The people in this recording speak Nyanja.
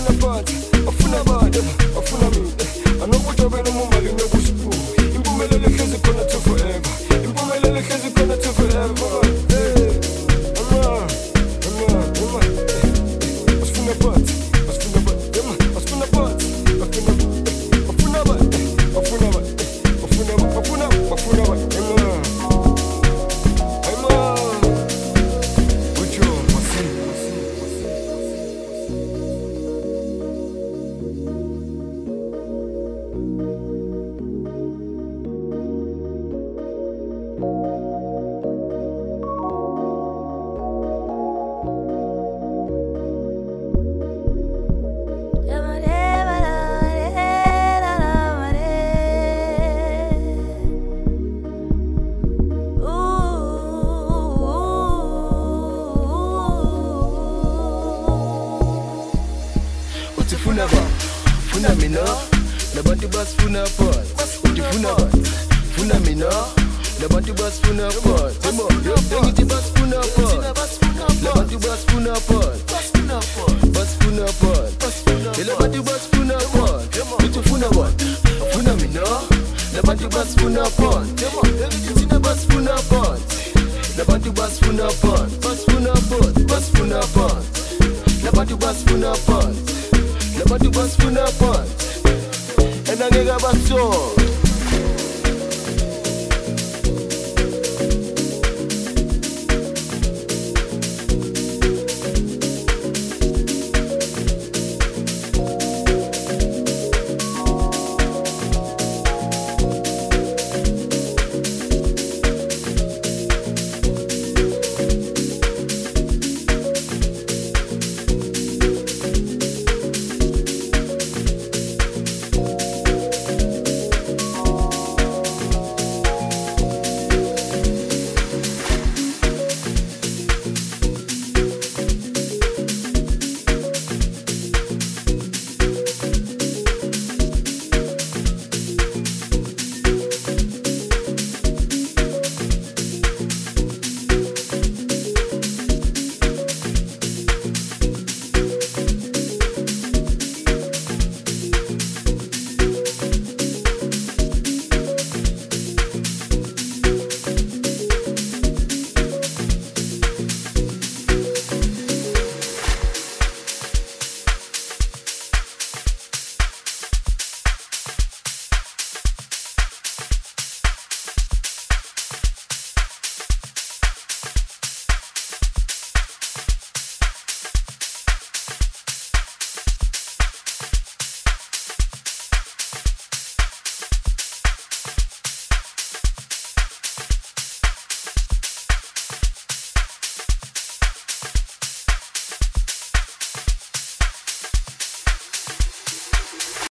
Funa mina, na bantu bas funa pot. Uti funa bat, funa mina, na bantu bas funa pot. Temo, yo dengi bas funa pot. Na bantu bas funa pot. Bas funa pot. Ela bantu bas funa pot. Uti funa bat, funa mina, na bantu bas funa pot. Temo, dengi bas funa pot. Na bantu bas funa pot. Bas funa pot, bas funa pot. Na bantu bas funa pot. But you bust funa pot, and I nigga back so.